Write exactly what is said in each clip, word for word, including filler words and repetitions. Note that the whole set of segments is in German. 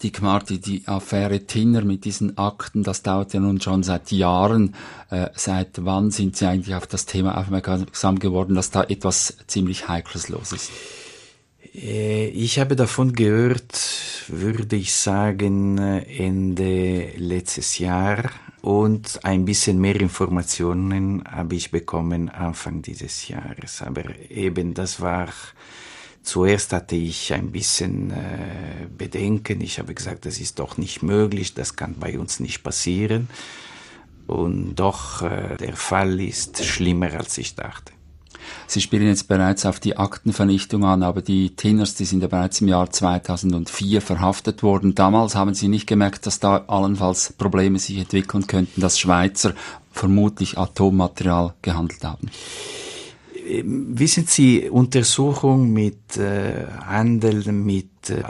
Dick Marty, die Affäre Tinner mit diesen Akten, das dauert ja nun schon seit Jahren. Äh, seit wann sind Sie eigentlich auf das Thema aufmerksam geworden, dass da etwas ziemlich Heikles los ist? Ich habe davon gehört, würde ich sagen, Ende letztes Jahr. Und ein bisschen mehr Informationen habe ich bekommen Anfang dieses Jahres. Aber eben, das war... Zuerst hatte ich ein bisschen äh, Bedenken. Ich habe gesagt, das ist doch nicht möglich, das kann bei uns nicht passieren. Und doch, äh, der Fall ist schlimmer, als ich dachte. Sie spielen jetzt bereits auf die Aktenvernichtung an, aber die Tinners, die sind ja bereits im Jahr zweitausendvier verhaftet worden. Damals haben Sie nicht gemerkt, dass da allenfalls Probleme sich entwickeln könnten, dass Schweizer vermutlich Atommaterial gehandelt haben? Wissen Sie, Untersuchung mit äh, Handel mit äh,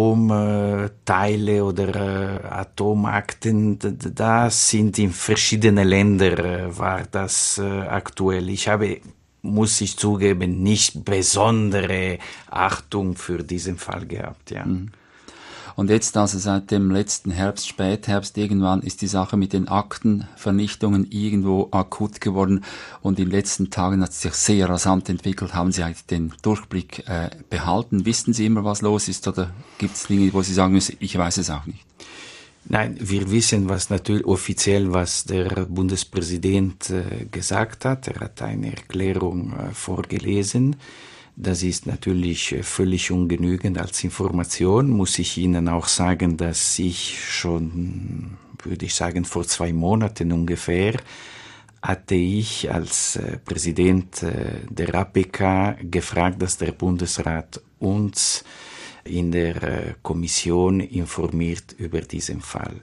Atomteile oder äh, Atomakten, da sind in verschiedenen Ländern äh, war das äh, aktuell. Ich habe, muss ich zugeben, nicht besondere Achtung für diesen Fall gehabt, ja. Mhm. Und jetzt also seit dem letzten Herbst, Spätherbst, irgendwann ist die Sache mit den Aktenvernichtungen irgendwo akut geworden und in den letzten Tagen hat es sich sehr rasant entwickelt. Haben Sie eigentlich den Durchblick äh, behalten? Wissen Sie immer, was los ist oder gibt es Dinge, wo Sie sagen müssen, ich weiß es auch nicht? Nein, wir wissen, was natürlich offiziell, was der Bundespräsident äh, gesagt hat. Er hat eine Erklärung äh, vorgelesen. Das ist natürlich völlig ungenügend als Information. Muss ich Ihnen auch sagen, dass ich schon, würde ich sagen, vor zwei Monaten ungefähr, hatte ich als äh, Präsident äh, der A P K gefragt, dass der Bundesrat uns in der äh, Kommission informiert über diesen Fall.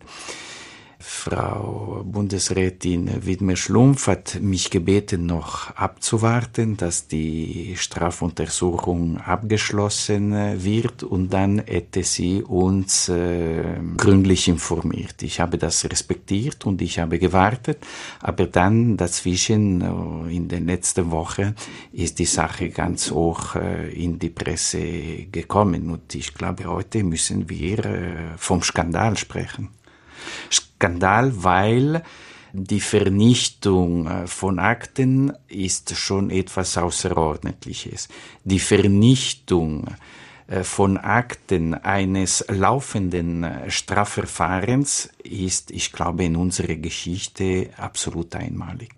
Frau Bundesrätin Widmer-Schlumpf hat mich gebeten, noch abzuwarten, dass die Strafuntersuchung abgeschlossen wird und dann hätte sie uns äh, gründlich informiert. Ich habe das respektiert und ich habe gewartet, aber dann dazwischen äh, in der letzten Woche ist die Sache ganz hoch äh, in die Presse gekommen und ich glaube, heute müssen wir äh, vom Skandal sprechen. Skandal, weil die Vernichtung von Akten ist schon etwas Außerordentliches. Die Vernichtung von Akten eines laufenden Strafverfahrens ist, ich glaube, in unserer Geschichte absolut einmalig.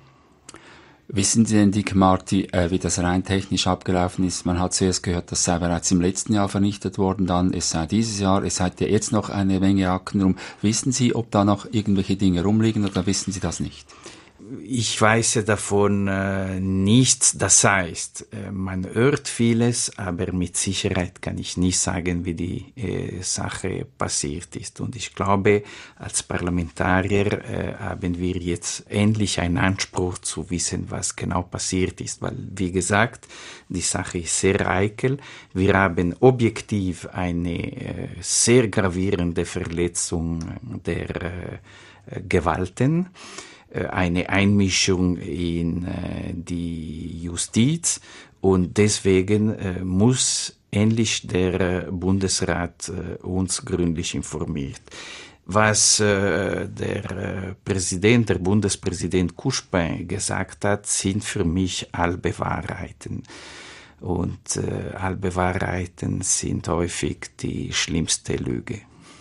Wissen Sie denn, Dick Marty, äh, wie das rein technisch abgelaufen ist? Man hat zuerst gehört, das sei bereits im letzten Jahr vernichtet worden, dann es sei dieses Jahr, es hat ja jetzt noch eine Menge Akten rum. Wissen Sie, ob da noch irgendwelche Dinge rumliegen oder wissen Sie das nicht? Ich weiß ja davon äh, nichts. Das heißt, äh, man hört vieles, aber mit Sicherheit kann ich nicht sagen, wie die äh, Sache passiert ist. Und ich glaube, als Parlamentarier äh, haben wir jetzt endlich einen Anspruch zu wissen, was genau passiert ist. Weil, wie gesagt, die Sache ist sehr heikel. Wir haben objektiv eine äh, sehr gravierende Verletzung der äh, Gewalten, eine Einmischung in äh, die Justiz und deswegen äh, muss endlich der äh, Bundesrat äh, uns gründlich informiert. Was äh, der äh, Präsident, der Bundespräsident Couchepin gesagt hat, sind für mich halbe Wahrheiten. Und äh, halbe Wahrheiten sind häufig die schlimmste Lüge.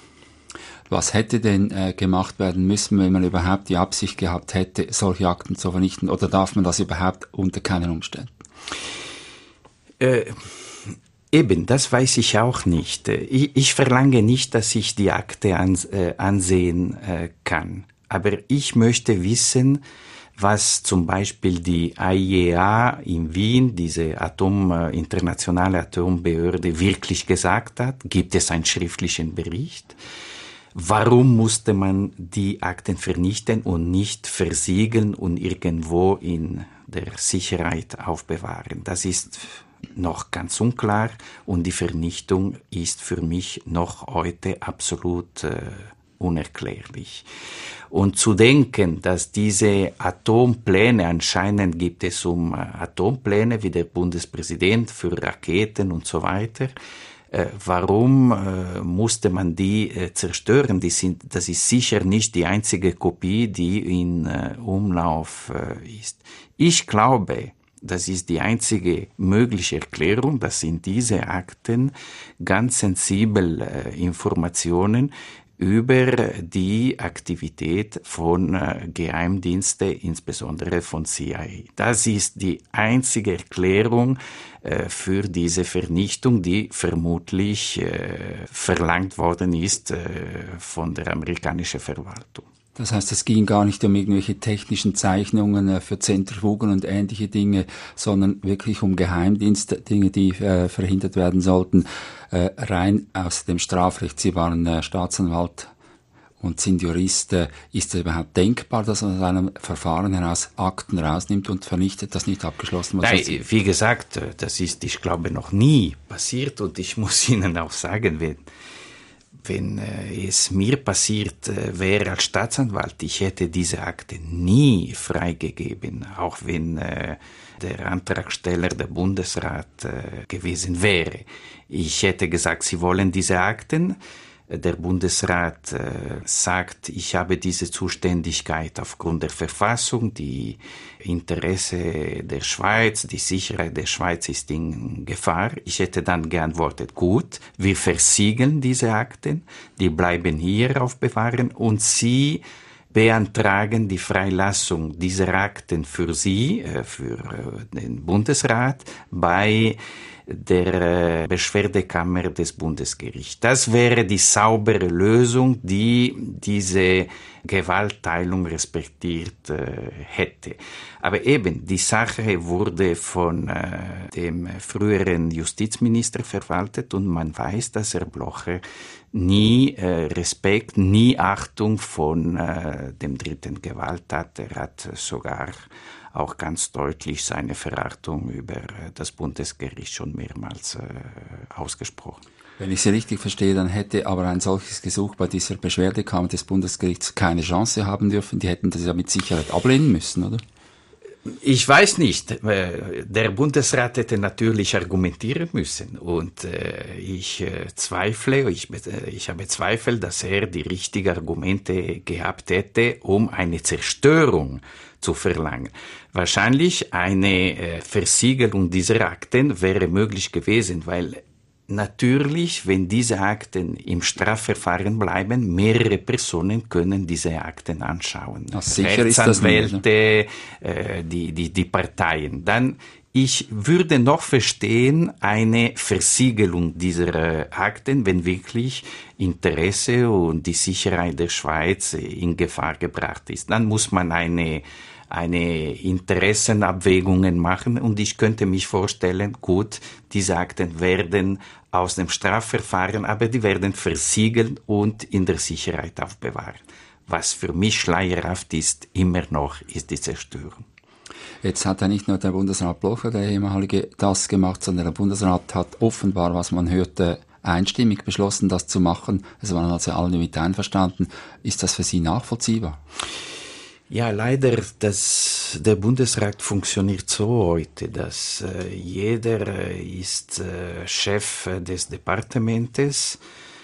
Was hätte denn äh, gemacht werden müssen, wenn man überhaupt die Absicht gehabt hätte, solche Akten zu vernichten? Oder darf man das überhaupt unter keinen Umständen? Äh, eben, das weiß ich auch nicht. Ich, ich verlange nicht, dass ich die Akte ans, äh, ansehen äh, kann. Aber ich möchte wissen, was zum Beispiel die I A E A in Wien, diese Atom, äh, internationale Atombehörde, wirklich gesagt hat. Gibt es einen schriftlichen Bericht? Warum musste man die Akten vernichten und nicht versiegeln und irgendwo in der Sicherheit aufbewahren? Das ist noch ganz unklar und die Vernichtung ist für mich noch heute absolut äh, unerklärlich. Und zu denken, dass diese Atompläne, anscheinend gibt es um äh, Atompläne wie der Bundespräsident für Raketen und so weiter, Äh, warum äh, musste man die äh, zerstören? Die sind, das ist sicher nicht die einzige Kopie, die in äh, Umlauf äh, ist. Ich glaube, das ist die einzige mögliche Erklärung, dass in diese Akten ganz sensible äh, Informationen über die Aktivität von äh, Geheimdiensten, insbesondere von C I A. Das ist die einzige Erklärung äh, für diese Vernichtung, die vermutlich äh, verlangt worden ist äh, von der amerikanischen Verwaltung. Das heißt, es ging gar nicht um irgendwelche technischen Zeichnungen äh, für Zentrifugen und ähnliche Dinge, sondern wirklich um Geheimdienstdinge, die äh, verhindert werden sollten, äh, rein aus dem Strafrecht. Sie waren äh, Staatsanwalt und sind Jurist. Äh, ist es überhaupt denkbar, dass man aus einem Verfahren heraus Akten rausnimmt und vernichtet, das nicht abgeschlossen war? Nein, wie gesagt, das ist, ich glaube, noch nie passiert und ich muss Ihnen auch sagen, wenn Wenn äh, es mir passiert äh, wäre als Staatsanwalt, ich hätte diese Akte nie freigegeben, auch wenn äh, der Antragsteller der Bundesrat äh, gewesen wäre. Ich hätte gesagt, Sie wollen diese Akten. Der Bundesrat äh, sagt, ich habe diese Zuständigkeit aufgrund der Verfassung, die Interesse der Schweiz, die Sicherheit der Schweiz ist in Gefahr. Ich hätte dann geantwortet, gut, wir versiegeln diese Akten, die bleiben hier aufbewahren und Sie beantragen die Freilassung dieser Akten für Sie, äh, für äh, den Bundesrat, bei der Beschwerdekammer des Bundesgerichts. Das wäre die saubere Lösung, die diese Gewaltteilung respektiert äh, hätte. Aber eben, die Sache wurde von äh, dem früheren Justizminister verwaltet und man weiß, dass Herr Blocher nie äh, Respekt, nie Achtung von äh, dem dritten Gewalt hat. Er hat sogar auch ganz deutlich seine Verachtung über das Bundesgericht schon mehrmals äh, ausgesprochen. Wenn ich Sie richtig verstehe, dann hätte aber ein solches Gesuch bei dieser Beschwerdekammer des Bundesgerichts keine Chance haben dürfen. Die hätten das ja mit Sicherheit ablehnen müssen, oder? Ich weiß nicht. Der Bundesrat hätte natürlich argumentieren müssen und äh, ich äh, zweifle, ich, äh, ich habe Zweifel, dass er die richtigen Argumente gehabt hätte, um eine Zerstörung zu verlangen. Wahrscheinlich eine äh, Versiegelung dieser Akten wäre möglich gewesen, weil natürlich, wenn diese Akten im Strafverfahren bleiben, mehrere Personen können diese Akten anschauen. Ach, sicher ist das nicht, Rechtsanwälte, äh, die, die, die Parteien. Dann, ich würde noch verstehen, eine Versiegelung dieser Akten, wenn wirklich Interesse und die Sicherheit der Schweiz in Gefahr gebracht ist. Dann muss man eine eine Interessenabwägungen machen und ich könnte mich vorstellen, gut, diese Akten werden aus dem Strafverfahren, aber die werden versiegelt und in der Sicherheit aufbewahrt. Was für mich schleierhaft ist, immer noch, ist die Zerstörung. Jetzt hat ja nicht nur der Bundesrat Blocher, der ehemalige, das gemacht, sondern der Bundesrat hat offenbar, was man hörte, einstimmig beschlossen, das zu machen. Es waren also alle mit einverstanden. Ist das für Sie nachvollziehbar? Ja, leider, das, der Bundesrat funktioniert so heute, dass äh, jeder äh, ist äh, Chef des Departementes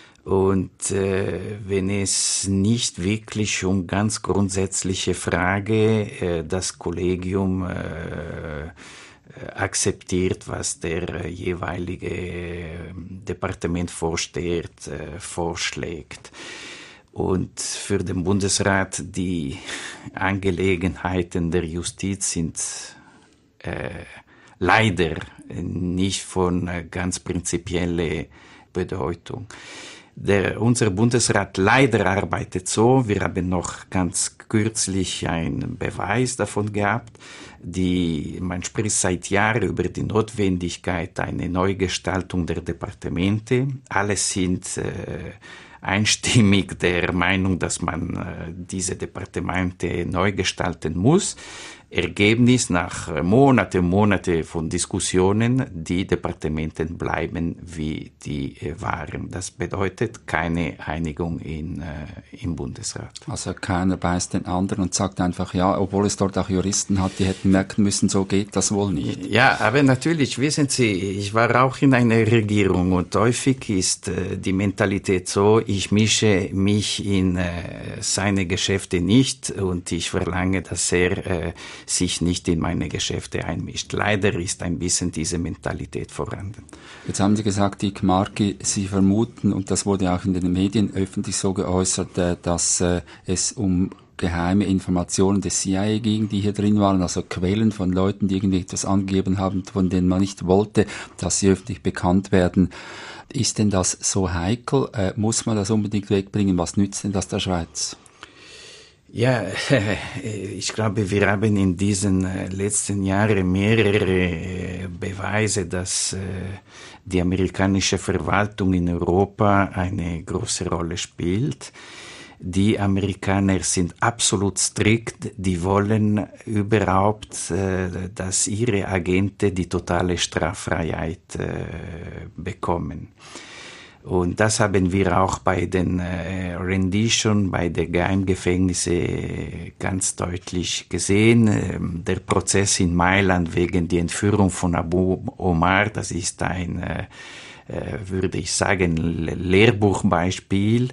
und äh, wenn es nicht wirklich um ganz grundsätzliche Frage äh, das Kollegium äh, akzeptiert, was der äh, jeweilige äh, Departement vorsteht, äh, vorschlägt. Und für den Bundesrat die Angelegenheiten der Justiz sind äh, leider nicht von äh, ganz prinzipieller Bedeutung. Der, unser Bundesrat leider arbeitet so, wir haben noch ganz kürzlich einen Beweis davon gehabt, die, man spricht seit Jahren über die Notwendigkeit einer Neugestaltung der Departemente. Alle sind äh, einstimmig der Meinung, dass man äh, diese Departemente neu gestalten muss. Ergebnis nach Monate und Monate von Diskussionen, die Departemente bleiben, wie die waren. Das bedeutet keine Einigung in, äh, im Bundesrat. Also keiner beißt den anderen und sagt einfach, ja, obwohl es dort auch Juristen hat, die hätten merken müssen, so geht das wohl nicht. Ja, aber natürlich, wissen Sie, ich war auch in einer Regierung und häufig ist äh, die Mentalität so, ich mische mich in äh, seine Geschäfte nicht und ich verlange, dass er äh, sich nicht in meine Geschäfte einmischt. Leider ist ein bisschen diese Mentalität vorhanden. Jetzt haben Sie gesagt, Dick Marty, Sie vermuten, und das wurde auch in den Medien öffentlich so geäußert, dass es um geheime Informationen des C I A ging, die hier drin waren, also Quellen von Leuten, die irgendwie etwas angegeben haben, von denen man nicht wollte, dass sie öffentlich bekannt werden. Ist denn das so heikel? Äh, muss man das unbedingt wegbringen? Was nützt denn das der Schweiz? Ja, ich glaube, wir haben in diesen letzten Jahren mehrere Beweise, dass die amerikanische Verwaltung in Europa eine große Rolle spielt. Die Amerikaner sind absolut strikt, die wollen überhaupt, dass ihre Agenten die totale Straffreiheit bekommen. Und das haben wir auch bei den äh, Rendition, bei den Geheimgefängnissen ganz deutlich gesehen. Ähm, der Prozess in Mailand wegen der Entführung von Abu Omar, das ist ein, äh, würde ich sagen, Lehrbuchbeispiel.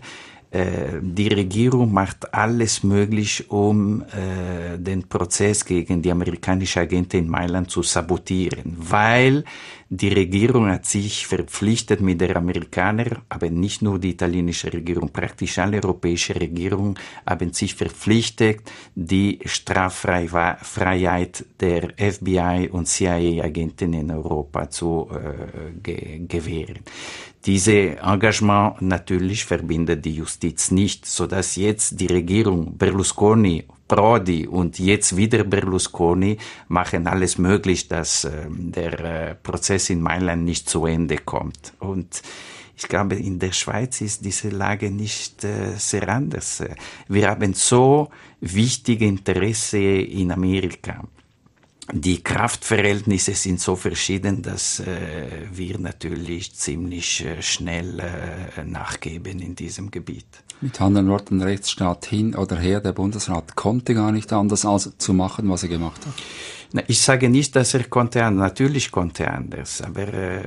Die Regierung macht alles möglich, um äh, den Prozess gegen die amerikanische Agenten in Mailand zu sabotieren, weil die Regierung hat sich verpflichtet mit der Amerikaner, aber nicht nur die italienische Regierung, praktisch alle europäische Regierungen haben sich verpflichtet, die Straffreiheit der F B I und C I A-Agenten in Europa zu äh, ge- gewähren. Diese Engagement natürlich verbindet die Justiz nicht, so dass jetzt die Regierung Berlusconi, Prodi und jetzt wieder Berlusconi machen alles möglich, dass äh, der äh, Prozess in Mailand nicht zu Ende kommt. Und ich glaube, in der Schweiz ist diese Lage nicht äh, sehr anders. Wir haben so wichtige Interesse in Amerika. Die Kraftverhältnisse sind so verschieden, dass äh, wir natürlich ziemlich äh, schnell äh, nachgeben in diesem Gebiet. Mit anderen Worten, Rechtsstaat hin oder her, der Bundesrat konnte gar nicht anders, als zu machen, was er gemacht hat. Na, ich sage nicht, dass er konnte anders, natürlich konnte er anders, aber äh,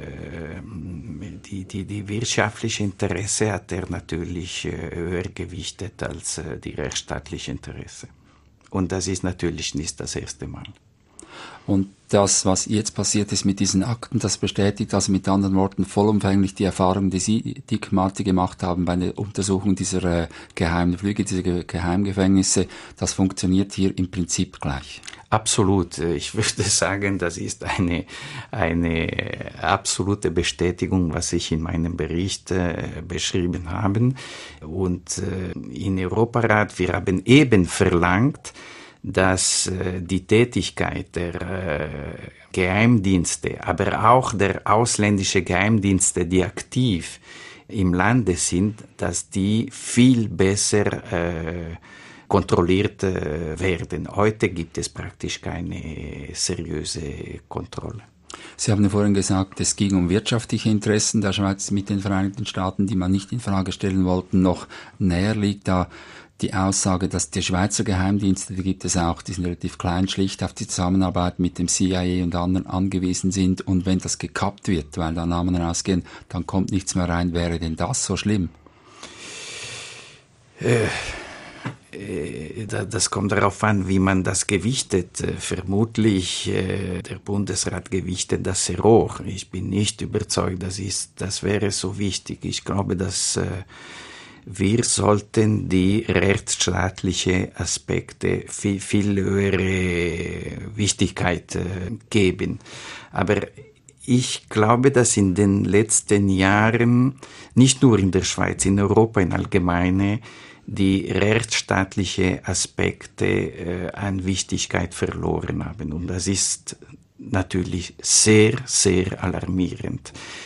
die, die, die wirtschaftliche Interesse hat er natürlich äh, höher gewichtet als äh, die rechtsstaatliche Interesse. Und das ist natürlich nicht das erste Mal. Und das, was jetzt passiert ist mit diesen Akten, das bestätigt also mit anderen Worten vollumfänglich die Erfahrung, die Sie, Dick Marty, gemacht haben bei der Untersuchung dieser äh, geheimen Flüge, dieser Ge- Geheimgefängnisse. Das funktioniert hier im Prinzip gleich. Absolut. Ich würde sagen, das ist eine, eine absolute Bestätigung, was ich in meinem Bericht äh, beschrieben habe. Und äh, in Europarat, wir haben eben verlangt, dass äh, die Tätigkeit der äh, Geheimdienste, aber auch der ausländischen Geheimdienste, die aktiv im Lande sind, dass die viel besser äh, kontrolliert äh, werden. Heute gibt es praktisch keine seriöse Kontrolle. Sie haben ja vorhin gesagt, es ging um wirtschaftliche Interessen der Schweiz mit den Vereinigten Staaten, die man nicht in Frage stellen wollten. Noch näher liegt da die Aussage, dass die Schweizer Geheimdienste, die gibt es auch, die sind relativ klein, schlicht auf die Zusammenarbeit mit dem C I A und anderen angewiesen sind. Und wenn das gekappt wird, weil da Namen rausgehen, dann kommt nichts mehr rein. Wäre denn das so schlimm? Äh. Das kommt darauf an, wie man das gewichtet. Vermutlich der Bundesrat gewichtet das sehr hoch. Ich bin nicht überzeugt, das ist, das wäre so wichtig. Ich glaube, dass wir sollten die rechtsstaatlichen Aspekte viel, viel höhere Wichtigkeit geben. Aber ich glaube, dass in den letzten Jahren, nicht nur in der Schweiz, in Europa in allgemeine, die rechtsstaatliche Aspekte äh, an Wichtigkeit verloren haben. Und das ist natürlich sehr, sehr alarmierend.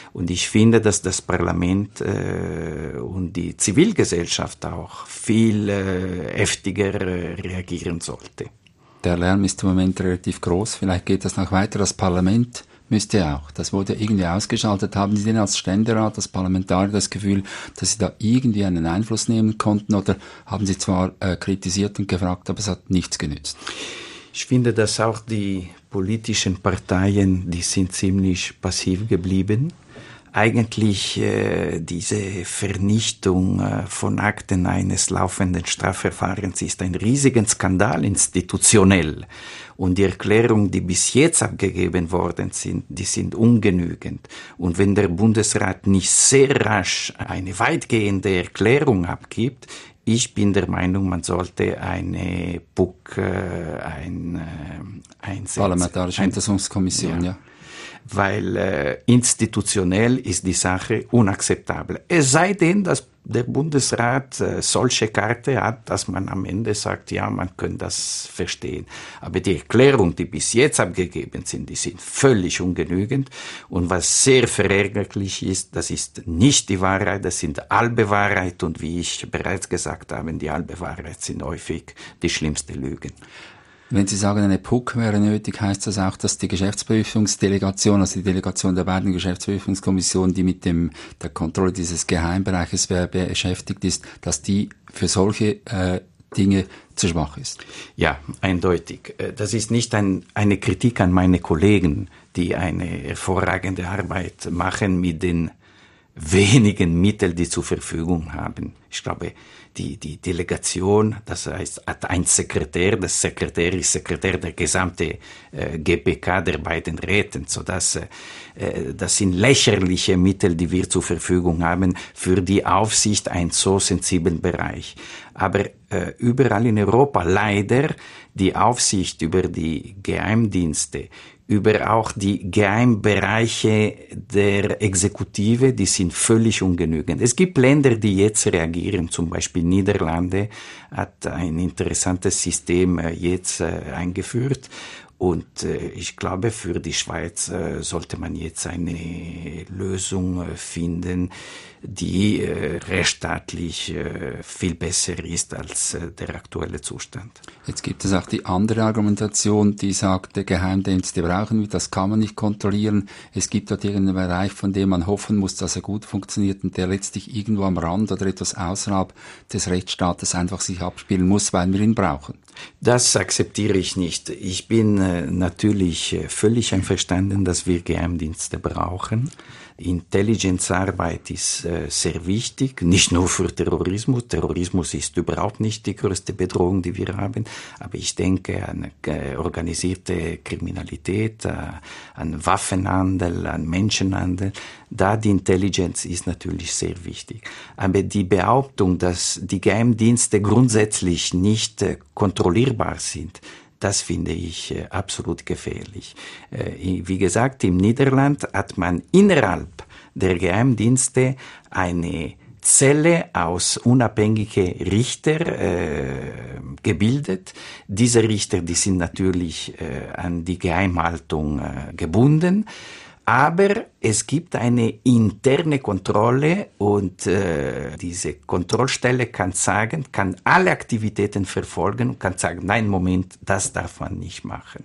Und ich finde, dass das Parlament äh, und die Zivilgesellschaft auch viel äh, heftiger äh, reagieren sollte. Der Lärm ist im Moment relativ groß. Vielleicht geht das noch weiter. Das Parlament müsste auch. Das wurde irgendwie ausgeschaltet. Haben Sie denn als Ständerat, als Parlamentarier das Gefühl, dass Sie da irgendwie einen Einfluss nehmen konnten? Oder haben Sie zwar äh, kritisiert und gefragt, aber es hat nichts genützt? Ich finde, dass auch die politischen Parteien, die sind ziemlich passiv geblieben. Eigentlich äh, diese Vernichtung äh, von Akten eines laufenden Strafverfahrens ist ein riesiger Skandal institutionell. Und die Erklärungen, die bis jetzt abgegeben worden sind, die sind ungenügend. Und wenn der Bundesrat nicht sehr rasch eine weitgehende Erklärung abgibt, ich bin der Meinung, man sollte eine P U C äh, ein, äh, einsetzen. Parlamentarische Untersuchungskommission, ja. ja. Weil äh, institutionell ist die Sache unakzeptabel. Es sei denn, dass der Bundesrat äh, solche Karte hat, dass man am Ende sagt, ja, man kann das verstehen. Aber die Erklärungen, die bis jetzt abgegeben sind, die sind völlig ungenügend. Und was sehr verärgerlich ist, das ist nicht die Wahrheit, das sind halbe Wahrheit. Und wie ich bereits gesagt habe, die halbe Wahrheit sind häufig die schlimmste Lügen. Wenn Sie sagen, eine P U C wäre nötig, heißt das auch, dass die Geschäftsprüfungsdelegation, also die Delegation der beiden Geschäftsprüfungskommissionen, die mit dem der Kontrolle dieses Geheimbereiches beschäftigt ist, dass die für solche äh, Dinge zu schwach ist? Ja, eindeutig. Das ist nicht ein, eine Kritik an meine Kollegen, die eine hervorragende Arbeit machen mit den wenigen Mitteln, die zur Verfügung haben. Ich glaube, die, die Delegation, das heißt, hat ein Sekretär, das Sekretär ist Sekretär der gesamten äh, G P K der beiden Räten, sodass äh, das sind lächerliche Mittel, die wir zur Verfügung haben für die Aufsicht einen so sensiblen Bereich. Aber äh, überall in Europa leider die Aufsicht über die Geheimdienste, über auch die Geheimbereiche der Exekutive, die sind völlig ungenügend. Es gibt Länder, die jetzt reagieren, zum Beispiel Niederlande hat ein interessantes System jetzt eingeführt. Und äh, ich glaube, für die Schweiz äh, sollte man jetzt eine Lösung äh, finden, die äh, rechtsstaatlich äh, viel besser ist als äh, der aktuelle Zustand. Jetzt gibt es auch die andere Argumentation, die sagt, der Geheimdienste brauchen wir, das kann man nicht kontrollieren. Es gibt dort irgendeinen Bereich, von dem man hoffen muss, dass er gut funktioniert und der letztlich irgendwo am Rand oder etwas außerhalb des Rechtsstaates einfach sich abspielen muss, weil wir ihn brauchen. Das akzeptiere ich nicht. Ich bin äh, natürlich äh, völlig einverstanden, dass wir Geheimdienste brauchen. Intelligenzarbeit ist äh, sehr wichtig, nicht nur für Terrorismus. Terrorismus ist überhaupt nicht die größte Bedrohung, die wir haben. Aber ich denke an äh, organisierte Kriminalität, äh, an Waffenhandel, an Menschenhandel. Da die Intelligenz ist natürlich sehr wichtig. Aber die Behauptung, dass die Geheimdienste grundsätzlich nicht äh, kontrollierbar sind, das finde ich äh, absolut gefährlich. Äh, wie gesagt, im Niederland hat man innerhalb der Geheimdienste eine Zelle aus unabhängigen Richter äh, gebildet. Diese Richter, die sind natürlich äh, an die Geheimhaltung äh, gebunden. Aber es gibt eine interne Kontrolle und äh, diese Kontrollstelle kann sagen, kann alle Aktivitäten verfolgen und kann sagen, nein, Moment, das darf man nicht machen.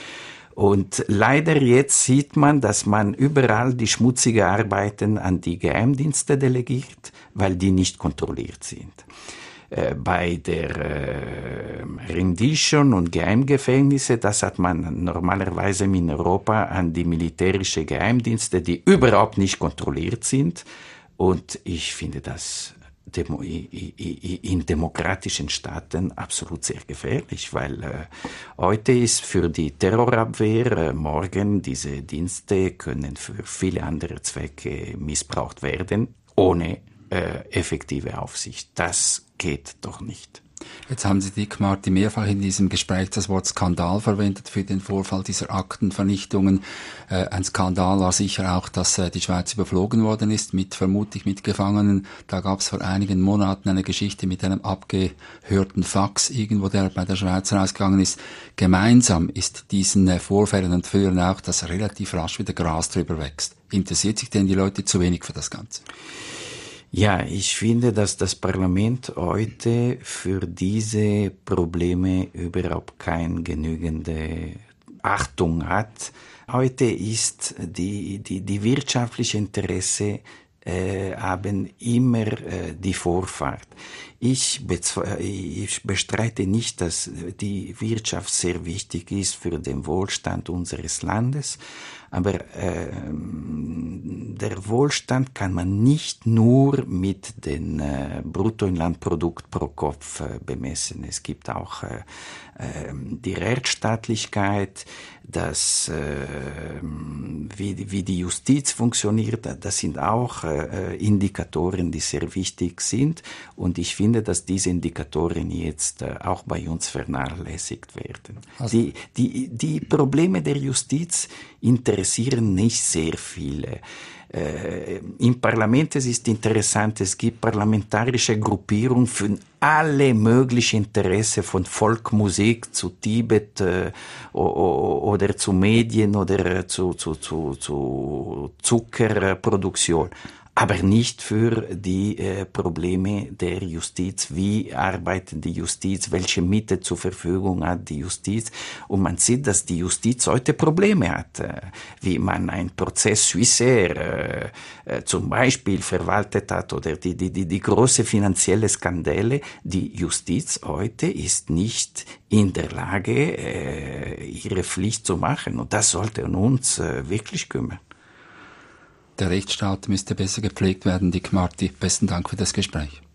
Und leider jetzt sieht man, dass man überall die schmutzigen Arbeiten an die Geheimdienste delegiert, weil die nicht kontrolliert sind. Bei der äh, Rendition und Geheimgefängnisse, das hat man normalerweise in Europa an die militärischen Geheimdienste, die überhaupt nicht kontrolliert sind. Und ich finde das demo- in demokratischen Staaten absolut sehr gefährlich, weil äh, heute ist für die Terrorabwehr, äh, morgen diese Dienste können für viele andere Zwecke missbraucht werden, ohne äh, effektive Aufsicht. Das geht doch nicht. Jetzt haben Sie, Dick Marty, mehrfach in diesem Gespräch das Wort Skandal verwendet für den Vorfall dieser Aktenvernichtungen. Äh, ein Skandal war sicher auch, dass äh, die Schweiz überflogen worden ist, mit vermutlich mit Gefangenen. Da gab es vor einigen Monaten eine Geschichte mit einem abgehörten Fax irgendwo, der bei der Schweiz rausgegangen ist. Gemeinsam ist diesen äh, Vorfällen und Führern auch, dass relativ rasch wieder Gras drüber wächst. interessiert sich denn die Leute zu wenig für das Ganze? Ja, ich finde, dass das Parlament heute für diese Probleme überhaupt keine genügende Achtung hat. Heute ist die, die, die wirtschaftliche Interesse äh, haben immer äh, die Vorfahrt. Ich, ich bestreite nicht, dass die Wirtschaft sehr wichtig ist für den Wohlstand unseres Landes, aber äh, der Wohlstand kann man nicht nur mit dem äh, Bruttoinlandprodukt pro Kopf äh, bemessen. Es gibt auch äh, äh, die Rechtsstaatlichkeit, das, äh, wie, wie die Justiz funktioniert, das sind auch äh, Indikatoren, die sehr wichtig sind. Und ich finde, dass diese Indikatoren jetzt äh, auch bei uns vernachlässigt werden. Also die, die, die Probleme der Justiz interessieren nicht sehr viele. Äh, Im Parlament es ist interessant, es gibt parlamentarische Gruppierungen für alle möglichen Interessen, von Folkmusik zu Tibet äh, oder zu Medien oder zu, zu, zu, zu Zuckerproduktion. Aber nicht für die äh, Probleme der Justiz. Wie arbeitet die Justiz? Welche Mittel zur Verfügung hat die Justiz? Und man sieht, dass die Justiz heute Probleme hat. Äh, wie man einen Prozess Suissaire äh, äh, zum Beispiel verwaltet hat oder die, die, die, die große finanzielle Skandale. Die Justiz heute ist nicht in der Lage, äh, ihre Pflicht zu machen. Und das sollte uns äh, wirklich kümmern. Der Rechtsstaat müsste besser gepflegt werden. Dick Marty, besten Dank für das Gespräch.